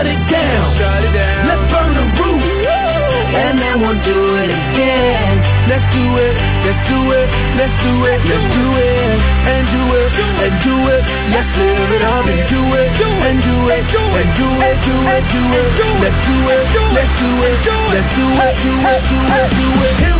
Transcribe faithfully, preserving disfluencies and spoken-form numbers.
shut it down. Shut it down. Let's burn the roof, and then we'll do it again. Let's do it, let's do it, let's do it, let's do it, and do it, and do it. Let's live it up and do it, and do it, and do it, do it, do it. Let's do it, let's do it, let's do it, do it, do it, do it.